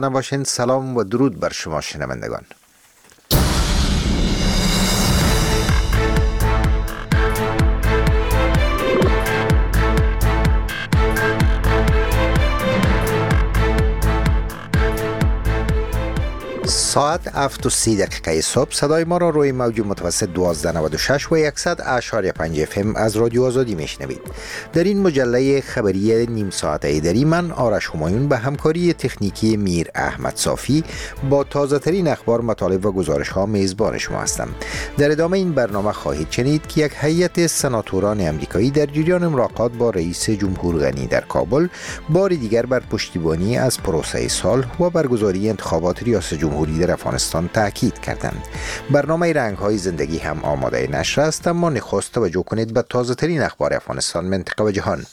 نباشین. سلام و درود بر شما شنوندگان. ساعت 7:30 صبح صدای ما را روی موج متوسط 1296 و 100.5 FM از رادیو آزادی میشنوید. در این مجله خبری نیم ساعته دری من آرش همایون به همکاری تکنیکی میر احمد صافی با تازه ترین اخبار، مطالب و گزارش ها میزبان شما هستم. در ادامه این برنامه خواهید شنید که یک هیئت سناتوران امریکایی در جریان ملاقات با رئیس جمهور غنی در کابل بار دیگر بر پشتیبانی از پروسه صلح و برگزاری انتخابات ریاست جمهوری در افغانستان تاکید کردند. برنامه رنگ‌های زندگی هم آماده نشر است، اما نخست توجه کنید به تازه ترین اخبار افغانستان، منطقه و جهان.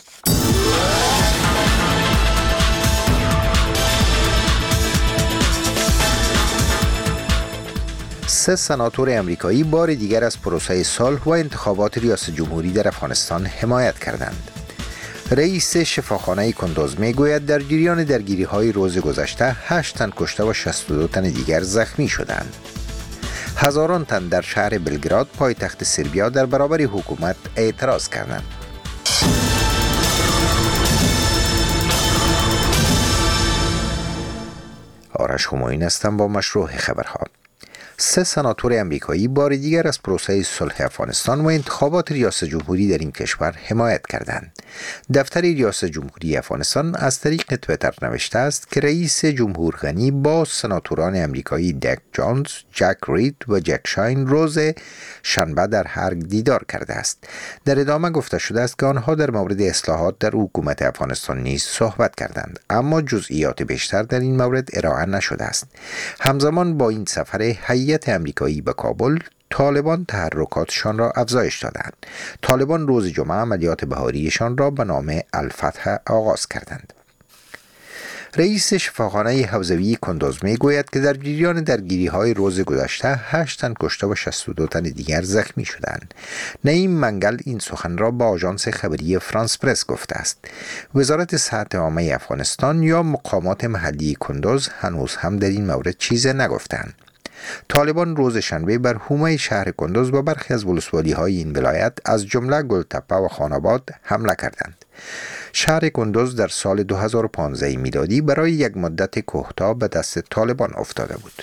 سه سناتور امریکایی بار دیگر از پروسه صلح و انتخابات ریاست جمهوری در افغانستان حمایت کردند. رئیس شفاخانه کندوز میگوید در جریان درگیری‌های روز گذشته 8 تن کشته و 62 تن دیگر زخمی شدند. هزاران تن در شهر بلگراد پایتخت سربیا در برابر حکومت اعتراض کردند. آرش همایون هستم با مشروع خبرها. سه سناتور امریکایی بار دیگر از پروسه صلح افغانستان و انتخابات ریاست جمهوری در این کشور حمایت کردند. دفتر ریاست جمهوری افغانستان از طریق تویتر نوشته است که رئیس جمهور غنی با سناتوران امریکایی دک جونز، جک رید و جک شاین روز شنبه در هرگ دیدار کرده است. در ادامه گفته شده است که آنها در مورد اصلاحات در حکومت افغانستان نیز صحبت کردند، اما جزئیات بیشتر در این مورد ارائه نشده است. همزمان با این سفر هیئت امریکایی به کابل، طالبان تحرکاتشان را افزایش دادند. طالبان روز جمعه عملیات بهاریشان را به نام الفتح آغاز کردند. رئیس شفاخانه حوزوی کندوز میگوید که در جریان درگیری‌های روز گذشته 8 تن کشته و 62 تن دیگر زخمی شدند. نعیم منگل این سخن را با آژانس خبری فرانس پرس گفته است. وزارت صحت عامه افغانستان یا مقامات محلی کندوز هنوز هم در این مورد چیزی نگفتند. طالبان روز شنبه بر حومه شهر کندوز و برخی از ولسوالی‌های این ولایت از جمله گلتپه و خاناباد حمله کردند. شهر کندوز در سال 2015 میلادی برای یک مدت کوتاه به دست طالبان افتاده بود.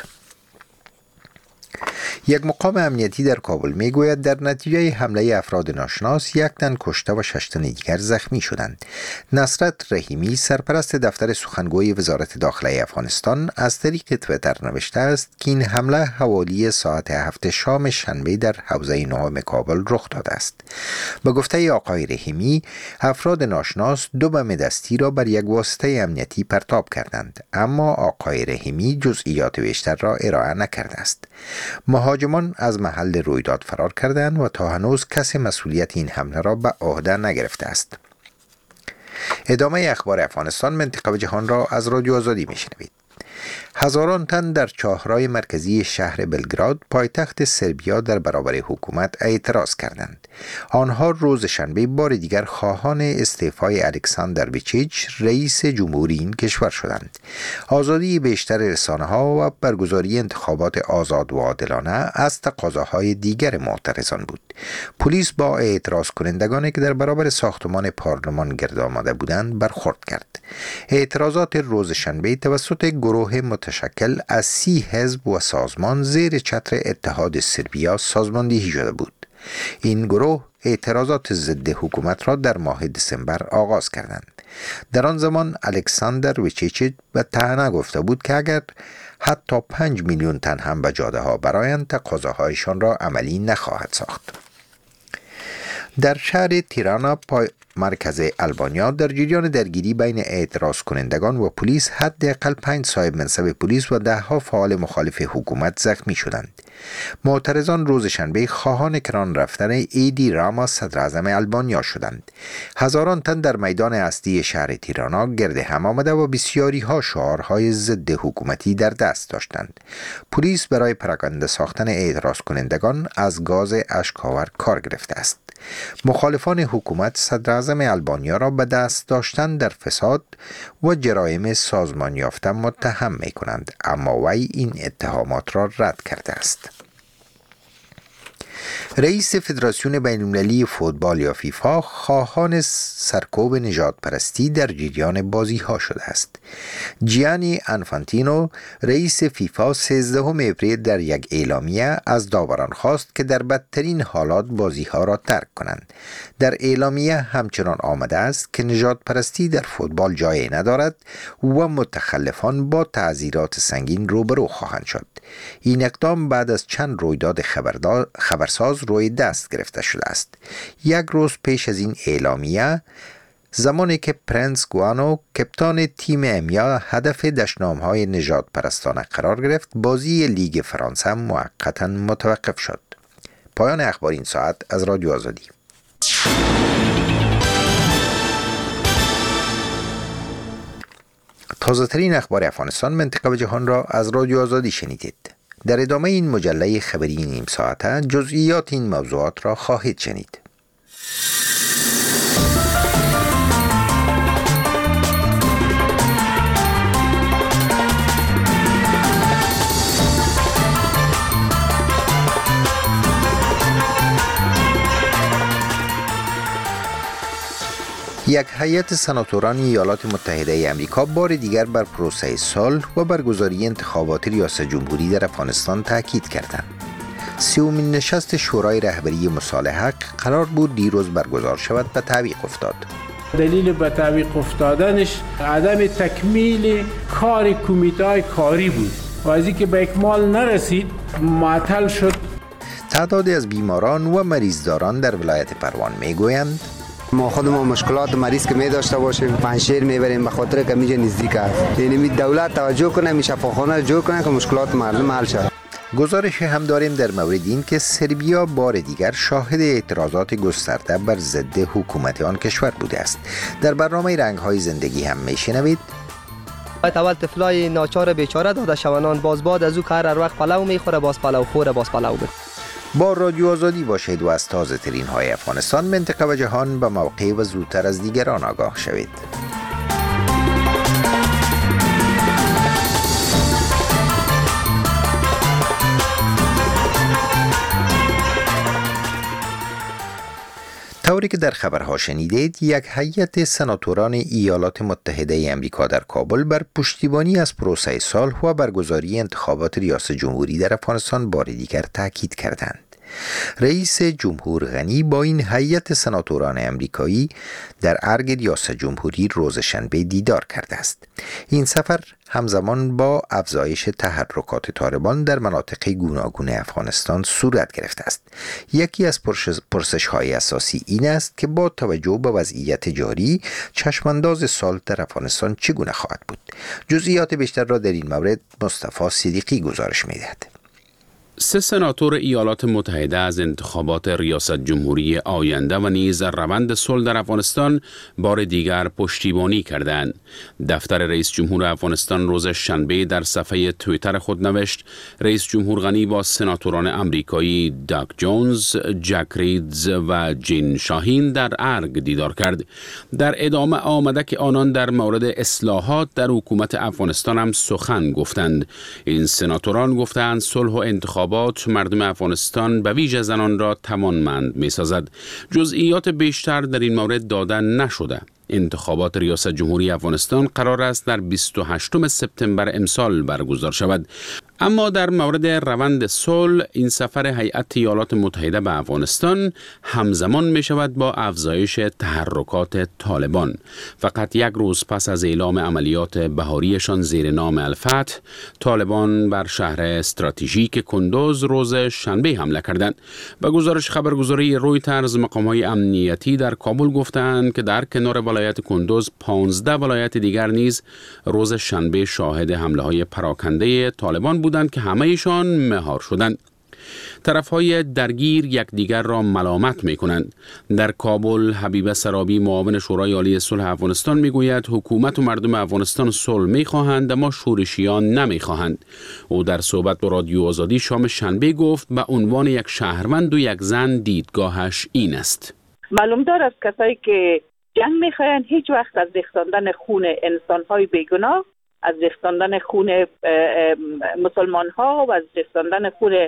یک مقام امنیتی در کابل میگوید در نتیجه حمله افراد ناشناس 1 تن کشته و 6 تن دیگر زخمی شدند. نصرت رحیمی، سرپرست دفتر سخنگوی وزارت داخله افغانستان، از طریق تویتر نوشته است که این حمله حوالی ساعت 7 شام شنبه در حوزه 9 کابل رخ داده است. به گفته آقای رحیمی، افراد ناشناس 2 بم دستی را بر یک واسطه امنیتی پرتاب کردند، اما آقای رحیمی جزئیات بیشتر را ارائه نکرده است. مهاجمان از محل رویداد فرار کردند و تا هنوز کسی مسئولیت این حمله را به عهده نگرفته است. ادامه اخبار افغانستان، منطقه و جهان را از رادیو آزادی میشنوید. هزاران تن در چهارراه مرکزی شهر بلگراد پایتخت سربیا در برابر حکومت اعتراض کردند. آنها روز شنبه بار دیگر خواهان استعفای الکساندر ویچیچ، رئیس جمهوری این کشور شدند. آزادی بیشتر رسانه‌ها و برگزاری انتخابات آزاد و عادلانه از تقاضاهای دیگر معترضان بود. پلیس با اعتراض کنندگانی که در برابر ساختمان پارلمان گرد آمده بودند برخورد کرد. اعتراضات روز شنبه توسط گروه متشکل از 30 حزب و سازمان زیر چتر اتحاد سربیا سازماندهی شده بود. این گروه اعتراضات ضد حکومت را در ماه دسامبر آغاز کردند. در آن زمان الکساندر ویچیچ به طعنه گفته بود که اگر حتی 5 میلیون تن هم به جاده ها برآیند، تقاضاهایشان را عملی نخواهد ساخت. در شهر تیرانا مرکز البانیا در جریان درگیری بین اعتراض کنندگان و پلیس حداقل 5 صاحب منصب پلیس و 10 فعال مخالف حکومت زخمی شدند. معترضان روز شنبه خواهان کران رفتن ایدی راما صدر اعظم البانیا شدند. هزاران تن در میدان اصلی شهر تیرانا گرد هم آمده و بسیاری ها شعارهای ضد حکومتی در دست داشتند. پلیس برای پراکنده ساختن اعتراض کنندگان از گاز اشک‌آور کار گرفته است. مخالفان حکومت صدر اعظم آلبانیا را به دست داشتن در فساد و جرایم سازمان یافته متهم می کنند، اما وی این اتهامات را رد کرده است. رئیس فدراسیون بین‌المللی فوتبال یا فیفا خواهان سرکوب نژادپرستی در جریان بازی‌ها شده است. جیانی انفانتینو رئیس فیفا 13 اپریل در یک اعلامیه از داوران خواست که در بدترین حالات بازی‌ها را ترک کنند. در اعلامیه همچنان آمده است که نژادپرستی در فوتبال جای ندارد و متخلفان با تعزیرات سنگین روبرو خواهند شد. این اقدام بعد از چند رویداد خبرساز روی دست گرفته شده است. یک روز پیش از این اعلامیه، زمانی که پرنس گوانو کپتان تیم امیا هدف دشنام‌های نژاد پرستانه قرار گرفت، بازی لیگ فرانسه موقتا متوقف شد. پایان اخبار این ساعت از رادیو آزادی. تازه ترین اخبار افغانستان، منطقه و جهان را از رادیو آزادی شنیدید. در ادامه این مجله خبری نیم ساعته جزئیات این موضوعات را خواهید شنید. یک هیئت سناتوران ایالات متحده آمریکا بار دیگر بر پروسه صلح و برگزاری انتخابات ریاست جمهوری در افغانستان تاکید کردند. 30مین نشست شورای رهبری مصالح حق قرار بود دیروز برگزار شود و تعویق افتاد. دلیل به تعویق افتادنش عدم تکمیل کار کمیته کاری بود و از اینکه به اکمال نرسید معطل شد. تعدادی از بیماران و مریضداران در ولایت پروان میگویند ما خودمون مشکلات مریض که می داشته باشیم پنجشیر میبریم به خاطر که میجا نزدیک است. یعنی دولت توجه کنه، می شفاخانه جور کنه که مشکلات مردم حل شود. گزارش هم داریم در مورد این که سربیا بار دیگر شاهد اعتراضات گسترده بر ضد حکومت آن کشور بوده است. در برنامه رنگ‌های زندگی هم میشنوید اول طفلای ناچار بیچاره داده شونان باز باد از او کار هر وقت پلو میخوره، باز پلو خوره، باز پلو بده. با رادیو آزادی باشید و از تازه ترین های افغانستان، منطقه و جهان به موقع و زودتر از دیگران آگاه شوید. طوری که در خبرها شنیدید، یک هیئت سناتوران ایالات متحده آمریکا در کابل بر پشتیبانی از پروسه صلح و برگزاری انتخابات ریاست جمهوری در افغانستان بار دیگر تاکید کردند. رئیس جمهور غنی با این هیئت سناتوران آمریکایی در ارگ ریاست جمهوری روز شنبه دیدار کرده است. این سفر همزمان با افزایش تحرکات طالبان در مناطق گوناگون افغانستان صورت گرفته است. یکی از پرسش‌های اساسی این است که با توجه به وضعیت جاری، چشمانداز صلح در افغانستان چگونه خواهد بود؟ جزئیات بیشتر را در این مورد مصطفی صدیقی گزارش می‌دهد. 3 سناتور ایالات متحده از انتخابات ریاست جمهوری آینده و نیز روند صلح در افغانستان بار دیگر پشتیبانی کردند. دفتر رئیس جمهور افغانستان روز شنبه در صفحه توییتر خود نوشت: رئیس جمهور غنی با سناتوران آمریکایی داگ جونز، جک ریدز و جین شاهین در ارگ دیدار کرد. در ادامه آمده که آنان در مورد اصلاحات در حکومت افغانستان هم سخن گفتند. این سناتوران گفتند صلح و انتخابات مردم افغانستان به ویژه زنان را توانمند می سازد. جزئیات بیشتر در این مورد داده نشده. انتخابات ریاست جمهوری افغانستان قرار است در 28 سپتامبر امسال برگزار شود. اما در مورد روند صلح، این سفر هیئت ایالات متحده به افغانستان همزمان می شود با افزایش تحرکات طالبان. فقط یک روز پس از اعلام عملیات بهاریشان زیر نام الفتح، طالبان بر شهر استراتژیک کندوز روز شنبه حمله کردند. به گزارش خبرگزاری رویترز، مقام‌های امنیتی در کابل گفتند که در کنار ولایت کندوز 15 ولایت دیگر نیز روز شنبه شاهد حمله‌های پراکنده طالبان بودند که همه‌شان مهار شدند. طرف‌های درگیر یکدیگر را ملامت می‌کنند. در کابل، حبیبه سرابی، معاون شورای عالی صلح افغانستان می‌گوید حکومت و مردم افغانستان صلح می‌خواهند اما شورشیان نمی‌خواهند. او در صحبت با رادیو آزادی شام شنبه گفت به عنوان یک شهروند و یک زن دیدگاهش این است: معلوم دار است کسایی که جنگ میخواین هیچ وقت از ریختاندن خون انسان‌های بیگناه، از ریختاندن خون مسلمان‌ها و از ریختاندن خون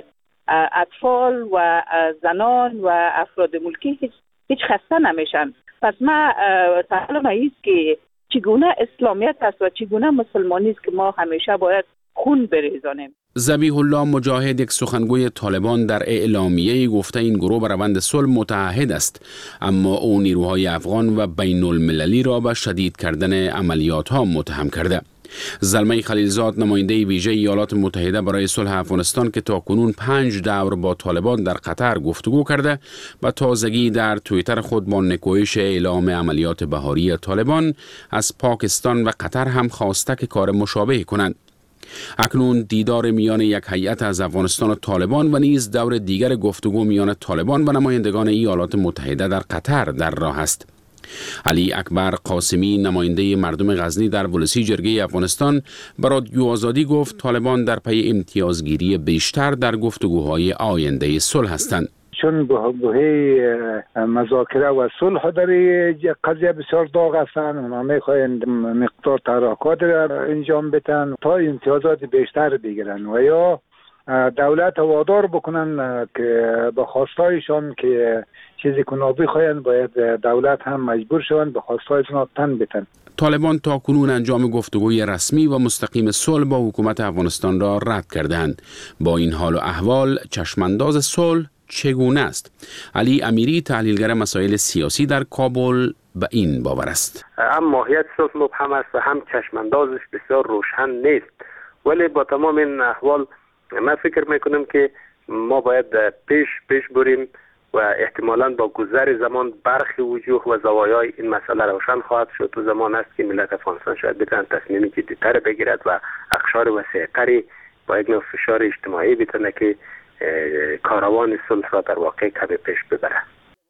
اطفال و زنان و افراد ملکی هیچ خسته نمیشن. پس ما سوال ما ایست که چگونه اسلامیت است و چگونه مسلمانی است که ما همیشه باید خون بریزانیم. ذبیح الله مجاهد، یک سخنگوی طالبان، در اعلامیه گفته این گروه به روند صلح متعهد است، اما او نیروهای افغان و بین المللی را به شدید کردن عملیات ها متهم کرده. زلمه خلیلزاد، نماینده ویژه ایالات متحده برای صلح افغانستان که تاکنون 5 دور با طالبان در قطر گفتگو کرده، و تازگی در توییتر خود با نکوهش اعلام عملیات بهاری طالبان از پاکستان و قطر هم خواسته که کار مشابه کنند. اکنون دیدار میان یک هیئت از افغانستان و طالبان و نیز دور دیگر گفتگو میان طالبان و نمایندگان ایالات متحده در قطر در راه است. علی اکبر قاسمی، نماینده مردم غزنی در ولسی جرگه افغانستان، به رادیو آزادی گفت طالبان در پی امتیازگیری بیشتر در گفتگوهای آینده صلح هستند. چون بهی مذاکره و صلح در قضیه بسیار داغ هستند، اونا میخواهند مقدار تحرکات را انجام بدن تا امتیازات بیشتر بگیرن و یا دولت وادار بکنن که به خواستایشان که چیزی کنابی خواهند، باید دولت هم مجبور شوند به خواستایشان تن بدن. طالبان تا کنون انجام گفتگوی رسمی و مستقیم صلح با حکومت افغانستان را رد کردند. با این حال و احوال چشمانداز صلح چگونه است؟ علی امیری، تحلیلگر مسائل سیاسی در کابل، به این باور است. هم ماهیت صلح مبهم است و هم چشماندازش بسیار روشن نیست، ولی با تمام این احوال من فکر میکنم که ما باید پیش بریم و احتمالاً با گذر زمان برخی وجوه و زوایای این مسئله روشن خواهد شد. تو زمان است که ملت افغانستان شاید بتوان تصمیمی جدی‌تر بگیرد و اقشار وسیع‌تری با یک نوع فشار اجتماعی بتونه که کاروان صلح را در واقع کمی پیش ببرد.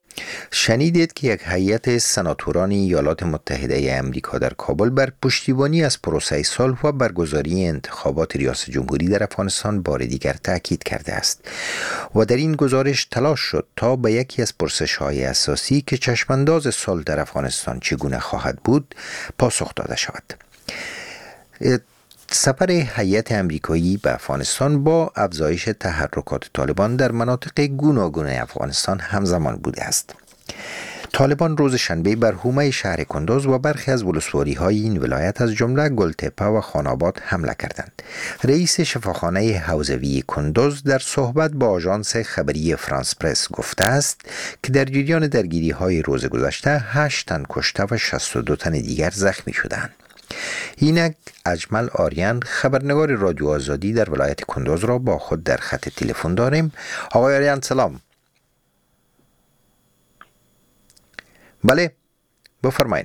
شنیدید که یک هیئت سناتوران ایالات متحده آمریکا در کابل بر پشتیبانی از پروسه صلح و برگزاری انتخابات ریاست جمهوری در افغانستان بار دیگر تاکید کرده است و در این گزارش تلاش شد تا به یکی از پرسش‌های اساسی که چشمانداز صلح در افغانستان چگونه خواهد بود پاسخ داده شود. سفر هیئت آمریکایی به افغانستان با افزایش تحرکات طالبان در مناطق گوناگون افغانستان همزمان بوده است. طالبان روز شنبه بر حومه شهر کندوز و برخی از ولسوالی‌های این ولایت از جمله گلتپه و خاناباد حمله کردند. رئیس شفاخانه حوزوی کندوز در صحبت با آژانس خبری فرانس پرس گفته است که در جریان درگیری‌های روز گذشته 8 تن کشته و 62 تن دیگر زخمی شدند. اینک اجمل آریان، خبرنگار رادیو آزادی در ولایت کندوز را با خود در خط تلفن داریم. آقای آریان سلام. بله بفرمایید.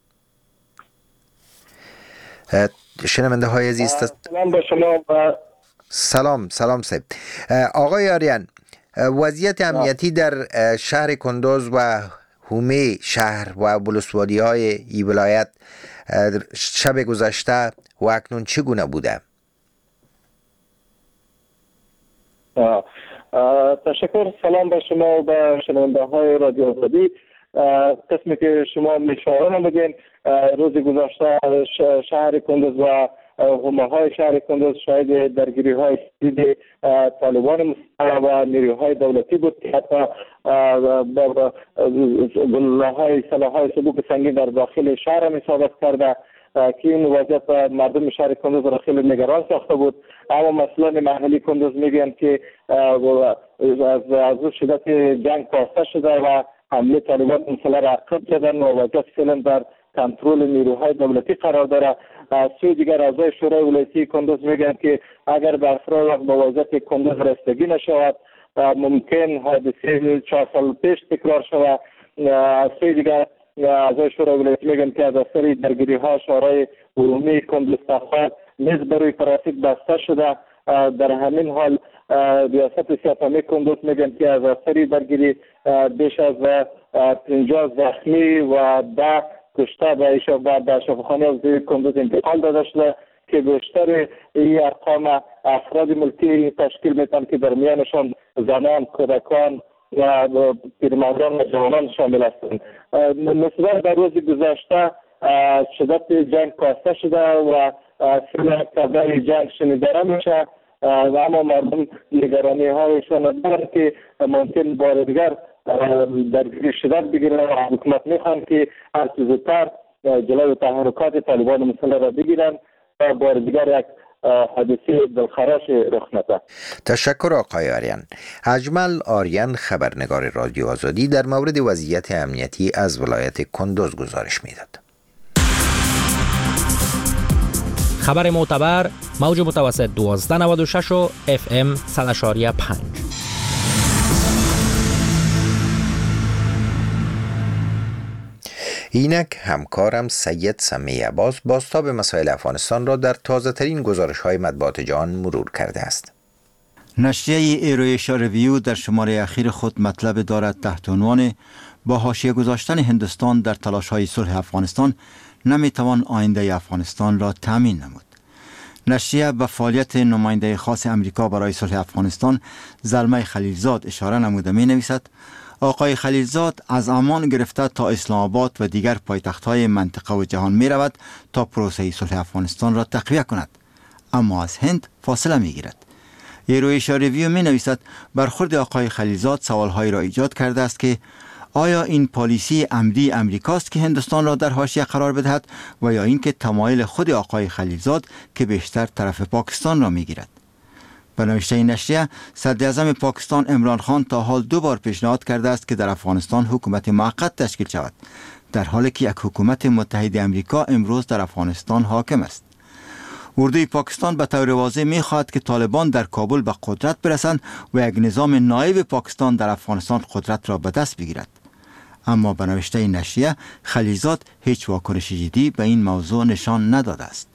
شنونده های عزیز سلام به شما و سلام صاحب. آقای آریان، وضعیت امنیتی در شهر کندوز و حومه شهر و ولسوالی های این ولایت شب گذشته و اکنون چگونه بوده؟ تشکر. سلام به شما و به شنونده های رادیو آزادی. قسمی که شما میشواران بگین، روز گذشته شهر کندوز و حومه های شهر کندوز شاید درگیری های شدید طالبان مسلح و نیروهای دولتی بود که حتی گلوله های سبوک سنگین در داخل شهر هم اصابت کرده که این وضعیت مردم شهر کندوز را خیلی نگران ساخته بود. اما مسئولان محلی کندوز میگن که از شدت جنگ کاسته شده و حمله طالبان مسلح را عقب زدن و وضعیت فعلا در کنترل نیروهای دولتی قرار داره. سوی دیگر اعضای شورای ولایتی کندوز میگن که اگر به اسرار با وضعیت کندوز رسیدگی نشود ممکن حادثه 4 سال پیش تکرار شود. سوی دیگر اعضای شورای ولایتی میگن که از اثر درگیری ها شورای عمومی کندوز تخار نیز بروی ترافیک بسته شده. در همین حال ریاست سیاسی کندوز میگن که از اثر درگیری بیش از 50 زخمی و 10 کشته به شفاخانه حوزوی کندوز انتقال داده شده که بیشتر این ارقام افراد ملکی تشکیل میتن که در میانشان زنان، کودکان و پیرمردان و جوانان شامل هستند. نسبت به روز گذشته شدت جنگ کاسته شده و خبر جنگ شنیده میشه، اما مردم نگرانی هایشان دارند که ممکن بار دیگر درگیری شدت بگیرند و حکومت میخواهند که هر چه زودتر جلوی تحرکات طالبان مسلح را بگیرند و بار دیگر یک حادثه دلخراش رخ نده. تشکر آقای آریان. اجمل آریان، خبرنگار رادیو آزادی، در مورد وضعیت امنیتی از ولایت کندوز گزارش میداد. خبر معتبر، موج متوسط 1296 و FM 100.5. اینک همکارم سید سمی عباس بازتاب مسائل افغانستان را در تازه ترین گزارش های مطبوعات جهان مرور کرده است. نشریه ایرویشا ریویو در شماره اخیر خود مطلب دارد تحت عنوان با حاشیه گذاشتن هندوستان در تلاش های صلح افغانستان نمیتوان آینده افغانستان را تامین نمود. نشریه به فعالیت نماینده خاص امریکا برای صلح افغانستان زلمه خلیلزاد اشاره نموده می نویسد آقای خلیلزاد از عمان گرفته تا اسلام آباد و دیگر پایتخت‌های منطقه و جهان می رود تا پروسه صلح افغانستان را تقویه کند، اما از هند فاصله می گیرد. ایرویشا ریویو می نویسد برخورد آقای خلیلزاد سوالهایی را ایجاد کرده است که آیا این پالیسی عمدی امریکاست که هندوستان را در حاشیه قرار بدهد و یا اینکه تمایل خود آقای خلیلزاد که بیشتر طرف پاکستان را می گیرد. به نوشته این نشریه، صدر اعظم پاکستان عمران خان تا حال 2 بار پیشنهاد کرده است که در افغانستان حکومت موقت تشکیل شود، در حالی که یک حکومت متحد امریکا امروز در افغانستان حاکم است. اردوی پاکستان به طور واضح می‌خواهد که طالبان در کابل به قدرت برسند و یک نظام نایب پاکستان در افغانستان قدرت را به دست بگیرد. اما به نوشته این نشریه، خلیلزاد هیچ واکنش جدی به این موضوع نشان نداده است.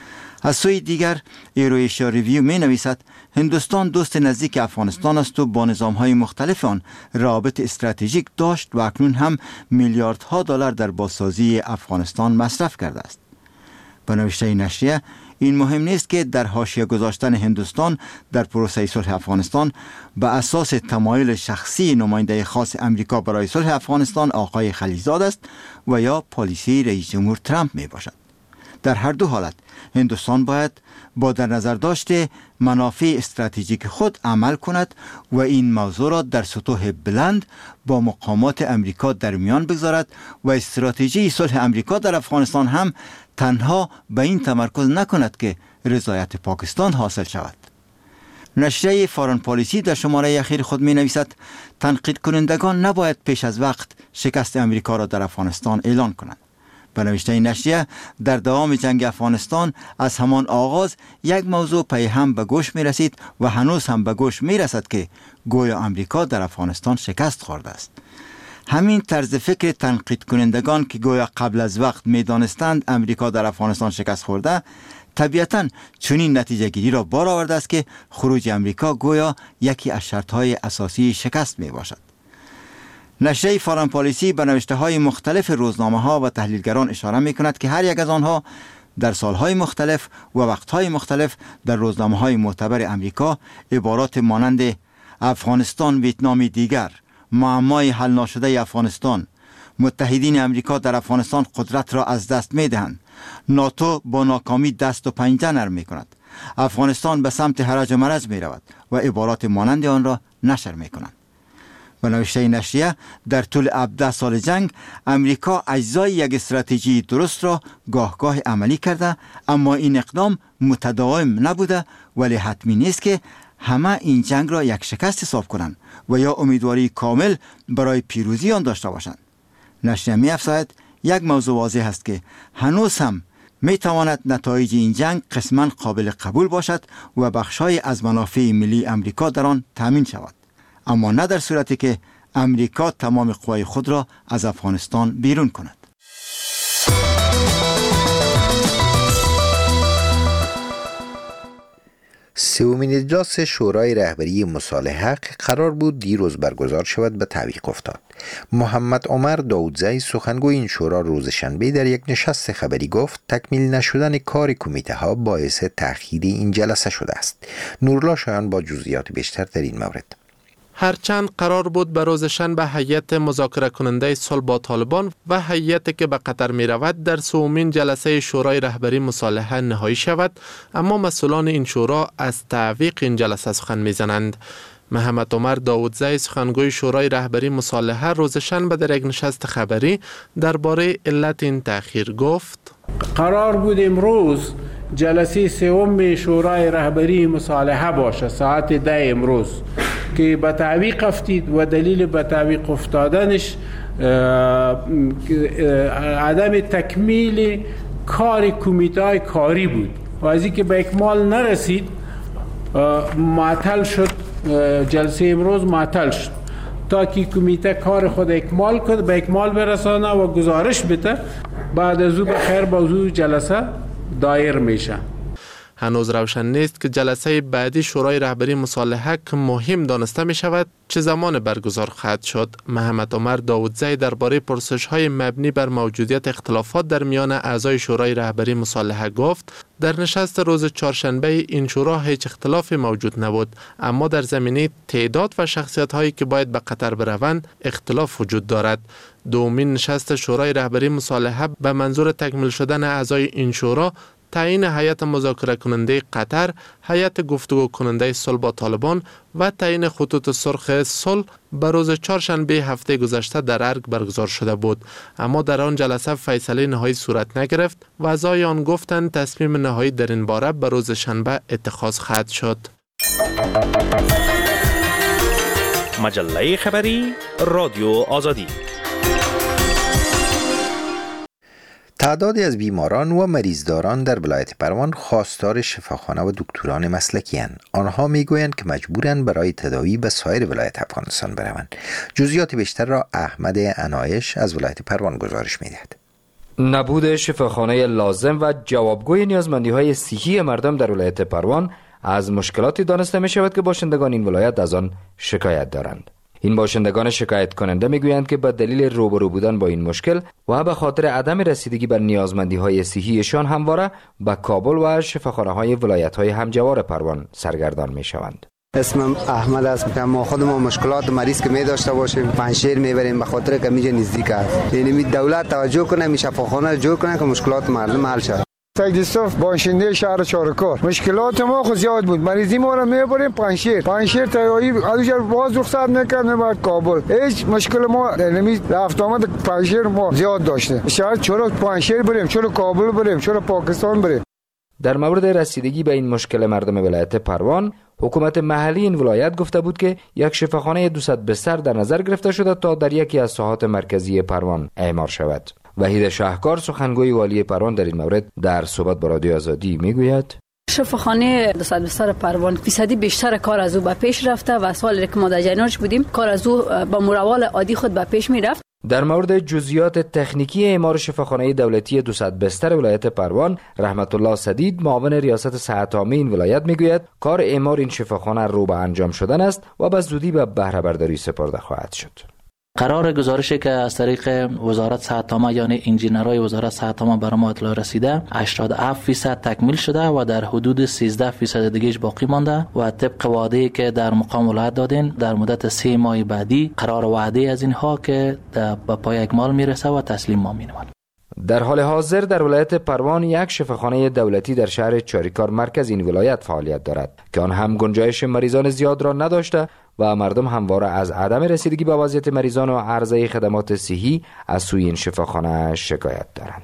از سوی دیگر، ایرویشا ریویو می نویسد هندوستان دوست نزدیک افغانستان است و با نظام‌های مختلف آن روابط استراتژیک داشت و اکنون هم میلیاردها دلار در بازسازی افغانستان مصرف کرده است. به نوشته این نشریه، این مهم نیست که در حاشیه گذاشتن هندوستان در پروسه صلح افغانستان به اساس تمایل شخصی نماینده خاص امریکا برای صلح افغانستان آقای خلیلزاد است و یا پالیسی رئیس جمهور ترامپ می باشد. در هر دو حالت هندوستان باید با در نظر داشته منافع استراتژیک خود عمل کند و این موضوع را در سطوح بلند با مقامات امریکا در میان بگذارد و استراتژی صلح امریکا در افغانستان هم تنها به این تمرکز نکند که رضایت پاکستان حاصل شود. نشریه فارن پالیسی در شماره اخیر خود می نویسد تنقید کنندگان نباید پیش از وقت شکست امریکا را در افغانستان اعلان کنند. به نوشته این نشریه، در دوام جنگ افغانستان از همان آغاز یک موضوع پی هم به گوش می رسید و هنوز هم به گوش می رسد که گویا امریکا در افغانستان شکست خورده است. همین طرز فکر تنقید کنندگان که گویا قبل از وقت می دانستند امریکا در افغانستان شکست خورده، طبیعتاً چنین نتیجه گیری را بار آورده است که خروج امریکا گویا یکی از شرطهای اساسی شکست می باشد. نشریه فارن پالیسی به نوشته‌های مختلف روزنامه‌ها و تحلیلگران اشاره می‌کند که هر یک از آنها در سالهای مختلف و وقتهای مختلف در روزنامه‌های معتبر امریکا عبارات مانند افغانستان ویتنامی دیگر، معمای حل نشده افغانستان، متحدین امریکا در افغانستان قدرت را از دست می‌دهند، ناتو با ناکامی دست و پنجه نرم می‌کند، افغانستان به سمت هرج و مرج می‌رود و عبارات مانند آن را نشر می‌کنند. به نوشته نشریه، در طول 17 سال جنگ امریکا اجزای یک استراتژی درست را گاه عملی کرده، اما این اقدام متداوم نبوده، ولی حتمی نیست که همه این جنگ را یک شکست حساب کنند و یا امیدواری کامل برای پیروزی آن داشته باشند. نشریه می‌افزاید یک موضوع واضح است که هنوز هم می‌تواند نتایج این جنگ قسماً قابل قبول باشد و بخش‌های از منافع ملی امریکا در آن تامین شود، اما نه در صورتی که امریکا تمام قوای خود را از افغانستان بیرون کند. سومین اجلاس شورای رهبری مصالح حق قرار بود دیروز برگزار شود به تعویق افتاد. محمد عمر داودزی سخنگوی این شورا روز شنبه در یک نشست خبری گفت تکمیل نشدن کار کمیته ها باعث تأخیر این جلسه شده است. نورالله شایان با جزئیات بیشتر در این مورد. هرچند قرار بود به روز شنبه هیئت مذاکره کننده صلح با طالبان و هیئتی که به قطر می رود در سومین جلسه شورای رهبری مصالحه نهایی شود، اما مسئولان این شورا از تعویق این جلسه سخن می زنند. محمد عمر داودزی سخنگوی شورای رهبری مصالحه روز شنبه در یک نشست خبری درباره علت این تأخیر گفت: قرار بود امروز جلسه سوم شورای رهبری مصالحه باشه ساعت 10 امروز که به تعویق افتید و دلیل به تعویق افتادنش عدم تکمیل کار کمیته کاری بود و از اینکه به اکمال نرسید معطل شد. جلسه امروز معطل شد تا که کمیته کار خود اکمال کرد، به اکمال برسانه و گزارش بده، بعد از او به خیر با جلسه دایر میشه. هنوز روشن نیست که جلسه بعدی شورای رهبری مصالحه که مهم دانسته می شود چه زمان برگزار خواهد شد. محمد عمر داودزی درباره پرسش‌های مبنی بر موجودیت اختلافات در میان اعضای شورای رهبری مصالحه گفت: در نشست روز چهارشنبه این شورا هیچ اختلافی موجود نبود، اما در زمینه تعداد و شخصیت‌هایی که باید به قطر بروند اختلاف وجود دارد. دومین نشست شورای رهبری مصالحه به منظور تکمیل شدن اعضای این شورا، تعیین هیئت مذاکره کننده قطر، هیئت گفتگو کننده صلح با طالبان و تعیین خطوط سرخ صلح به روز چهارشنبه هفته گذشته در ارگ برگزار شده بود، اما در آن جلسه فیصله نهایی صورت نگرفت و اعضای آن گفتند تصمیم نهایی در این باره به روز شنبه اتخاذ خواهد شد. مجله خبری رادیو آزادی. تعدادی از بیماران و مریضداران در ولایت پروان خواستار شفاخانه و دکتران مسلکی هستند. آنها میگویند که مجبورند برای تداوی به سایر ولایت افغانستان بروند. جزئیات بیشتر را احمد عنایش از ولایت پروان گزارش میدهد. نبود شفاخانه لازم و جوابگوی نیازمندی‌های صحی مردم در ولایت پروان از مشکلاتی دانسته می شود که باشندگان این ولایت از آن شکایت دارند. این باشندگان شکایت کننده میگویند که به دلیل روبرو بودن با این مشکل و به خاطر عدم رسیدگی به نیازمندی‌های صحیشان همواره به کابل و شفاخانه‌های ولایت‌های همجوار پروان سرگردان می‌شوند. اسمم احمد است. ما خودمون مشکلات مریض که می داشته باشیم پنجشیر میبریم به خاطر که میجه نزدیک است. یعنی دولت توجه کنه، می شفاخانه جور کنه که مشکلات مردم حل شود. تگدیستوف باشنده شهر چارکار. مشکلات ما خود زیاد بود. مریضی ما را میبریم پنجشیر تایی ادوجر باز رخصت نکرد میبرد کابل. هیچ مشکل ما نمی رفت آمد پنجشیر ما زیاد داشته. شهر چرا پنجشیر بریم، چرا کابل بریم، چرا پاکستان بریم. در مورد رسیدگی به این مشکل مردم ولایت پروان، حکومت محلی این ولایت گفته بود که یک شفاخانه 200 بستر در نظر گرفته شده تا در یکی از ساحات مرکزی پروان اعمار شود. وحید شهکار سخنگوی والی پروان در این مورد در صحبت با رادیو آزادی میگوید: شفاخانه 200 بستر پروان فیصدی بیشتر کار از او به پیش رفته و سال که ما در جنورش بودیم کار از او با مروال عادی خود به پیش میرفت. در مورد جزئیات تکنیکی اعمار شفاخانه دولتی 200 بستر ولایت پروان، رحمت الله سدید معاون ریاست صحت عامه این ولایت میگوید کار اعمار این شفاخانه رو به انجام شدن است و به زودی به بهره برداری سپرده خواهد شد. قرار گزارشی که از طریق وزارت صحت عامه یعنی انجینرهای وزارت صحت عامه برای ما اطلاع رسیده 87% تکمیل شده و در حدود 13% دیگهش باقی مانده و طبق وعده‌ای که در مقام ولایت دادین در مدت 3 ماه بعدی قرار وعده از اینها که به پای اکمال میرسه و تسلیم ما مینماند. در حال حاضر در ولایت پروان یک شفاخانه دولتی در شهر چاریکار مرکز این ولایت فعالیت دارد که آن هم گنجایش مریضان زیاد را نداشته و مردم همواره از عدم رسیدگی به وضعیت مریضان و عرضه خدمات صحی از سوی این شفاخانه شکایت دارند.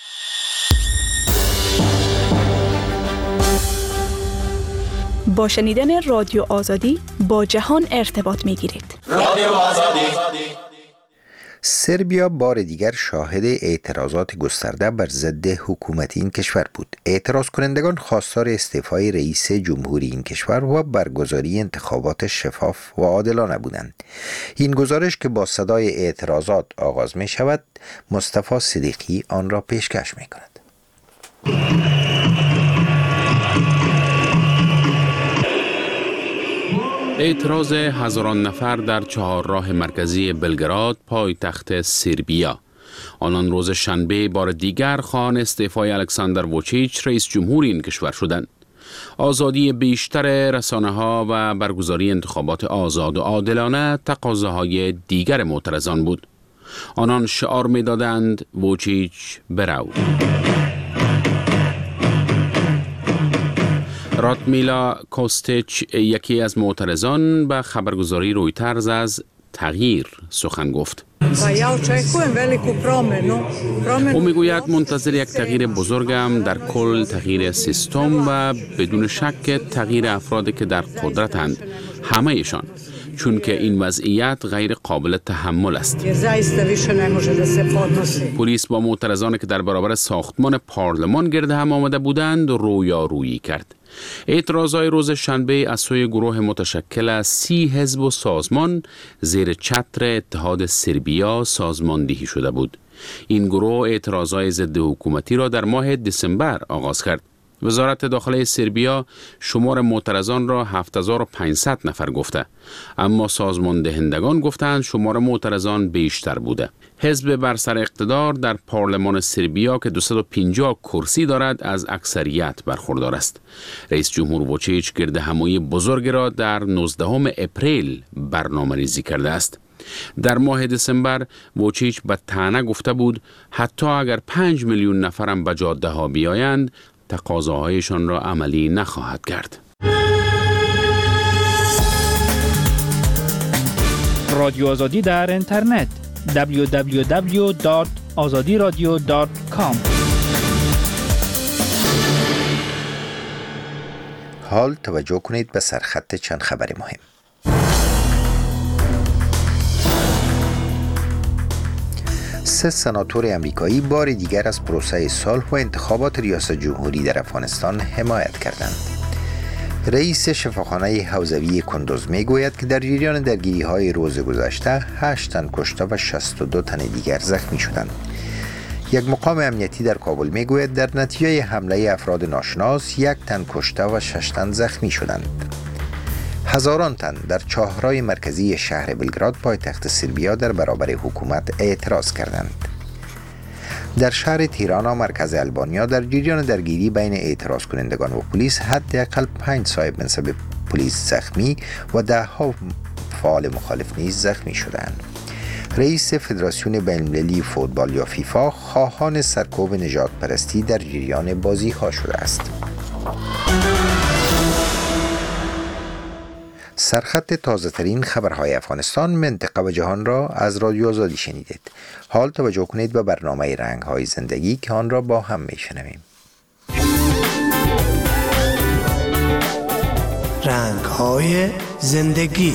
با شنیدن رادیو آزادی با جهان ارتباط می‌گیرید. رادیو آزادی. سربیا بار دیگر شاهد اعتراضات گسترده بر ضد حکومت این کشور بود. اعتراض کنندگان خواستار استعفای رئیس جمهوری این کشور و برگزاری انتخابات شفاف و عادلانه بودند. این گزارش که با صدای اعتراضات آغاز می شود، مصطفی صدیقی آن را پیشکش می کند. اعتراض هزاران نفر در چهارراه مرکزی بلگراد پایتخت سربیا. آنان روز شنبه بار دیگر خواهان استعفای الکساندر ووچیچ رئیس جمهور این کشور شدند. آزادی بیشتر رسانه‌ها و برگزاری انتخابات آزاد و عادلانه تقاضاهای دیگر معترضان بود. آنان شعار می‌دادند ووچیچ برو. رادمیلا کوستیچ، یکی از معترضان، به خبرگزاری رویترز از تغییر سخن گفت. او میگوید منتظر یک تغییر بزرگم در کل تغییر سیستم و بدون شک تغییر افرادی که در قدرتند، همه ایشان، چون که این وضعیت غیر قابل تحمل است. پلیس با معترضانی که در برابر ساختمان پارلمان گرد هم آمده بودند رویارویی کرد. اعتراضای روز شنبه از سوی گروه متشکل از 30 حزب و سازمان زیر چتر اتحاد سربیا سازماندهی شده بود. این گروه اعتراضای ضد حکومتی را در ماه دسامبر آغاز کرد. وزارت داخله سربیا شمار معترضان را 7500 نفر گفته، اما سازمان دهندگان گفتند شمار معترضان بیشتر بوده. حزب بر سر اقتدار در پارلمان سربیا که 250 کرسی دارد از اکثریت برخوردار است. رئیس جمهور ووچیچ گرد همایی بزرگ را در 19 اپریل برنامه‌ریزی کرده است. در ماه دسامبر ووچیچ به طعنه گفته بود حتی اگر 5 میلیون نفرم به جاده ها بیایند تقاضاهایشان را عملی نخواهد کرد. رادیو آزادی در اینترنت www.azadiradio.com. حال توجه کنید به سرخط چند خبر مهم. سه سناتور امریکایی بار دیگر از پروسه صلح و انتخابات ریاست جمهوری در افغانستان حمایت کردند. رئیس شفاخانه حوزوی کندوز می گوید که در جریان درگیری‌های روز گذشته 8 تن کشته و 62 تن دیگر زخمی شدند. یک مقام امنیتی در کابل می گوید در نتیجه حمله افراد ناشناس 1 تن کشته و 6 تن زخمی شدند. هزاران تن در چهارراه مرکزی شهر بلگراد پایتخت سربیا در برابر حکومت اعتراض کردند. در شهر تیرانا مرکز البانیا در جریان درگیری بین اعتراض کنندگان و پلیس حداقل 5 صاحب منصب پلیس زخمی و 10 فعال مخالف نیز زخمی شدند. رئیس فدراسیون بین‌المللی فوتبال یا فیفا خواهان سرکوب نژاد پرستی در جریان بازی ها شده است. سرخط تازه ترین خبرهای افغانستان، منطقه و جهان را از رادیو آزادی شنیدید. حال توجه کنید به برنامه رنگ‌های زندگی که آن را با هم میشنویم. رنگ‌های زندگی.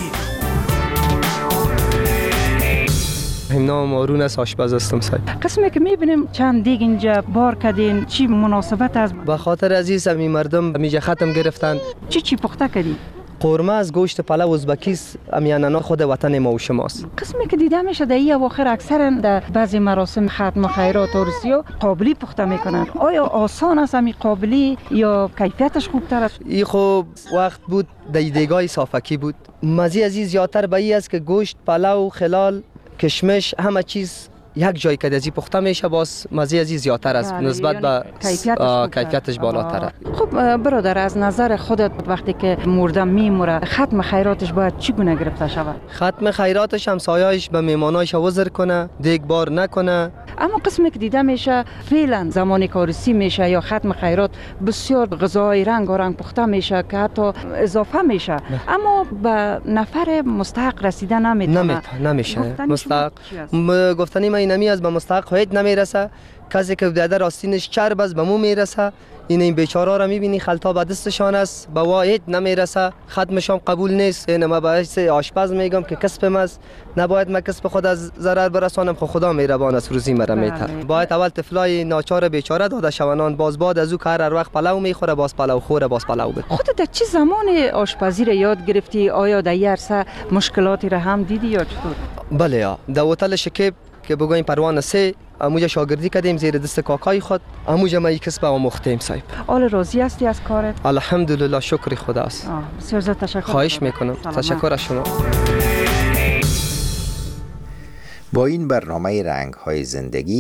نام آرون است، آشپز هستم. قسمی که میبینیم چند دیگ اینجا بار کردین، چی مناسبت است؟ به خاطر عزیز می مردم میجا ختم گرفتن. چی پخته کردی؟ قورمه از گوشت پلو ازبکیست، امیانانا خود وطن ما و شماست. قسمی که دیده میشه در این اواخر اکثرا در بعضی مراسم ختم خیرات و عرسی‌ها قابلی پخته میکنن. آیا آسان است این قابلی یا کیفیتش خوبتر است؟ این خوب وقت بود دیگای صافکی بود. مزه عزیز زیادتر به این است که گوشت پلو خلال کشمش همه چیز یک جای که دزی پخته میشه، باز مزه عزیز زیادتر است نسبت به کیفیتش بالاتره. خب برادر، از نظر خودت وقتی که مردم میموره ختم خیراتش باید چگونه گرفته شود؟ ختم خیراتش همسایه‌اش به میمانایش عذر کنه، دیگ بار نکنه. اما قسمی که دیده میشه فعلا زمانی که عرسی میشه یا ختم خیرات بسیار غذای رنگ و رنگ پخته میشه که حتی اضافه میشه، اما به نفر مستحق رسیده نمیشه. مستحق گفتنی من اینمی از به مستحق هیچ نمیرسه. کسی که در راستینش چرب است به مو میرسه. این بیچاره را میبینی خلطا به دستشان است، به واحد نمیرسه، ختمشان قبول نیست. این ما باعث آشپز میگم که کسبم است، نباید من کسب خود از ضرر برسانم. خدا مهربان است، روزی مرا میته. باید اول طفلای ناچار بیچاره داده شونان، باز بعد از او که هر وقت پلو میخوره، باز پلو خوره، باز پلو بخوره. خودت در چه زمان آشپزی را یاد گرفتی؟ آیا در این عرصه مشکلاتی را هم دیدی یا چطور؟ بله یا در هتل شکیب که بگویم پروانه 3 اموجا شاگردی کردیم زیر دست کاکای خود، اموجا ما یک کسب آموختیم صاحب. حال راضی هستی از کارت؟ الحمدلله، شکر خداست. بسیار زیاد تشکر. خواهش میکنم. تشکر از شما. با این برنامه رنگ‌های زندگی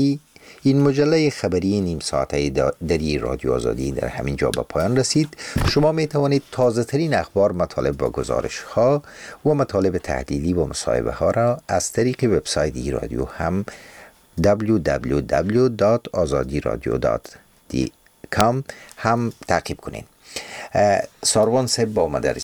این مجله خبری نیم ساعته دری رادیو آزادی در همین جا به پایان رسید. شما می توانید تازه ترین اخبار، مطالب و گزارش ها و مطالب تحلیلی و مصاحبه ها را از طریق وبسایت ای رادیو هم www.azadiradio.com هم تعقیب کنید. ساروان صاحب با ما در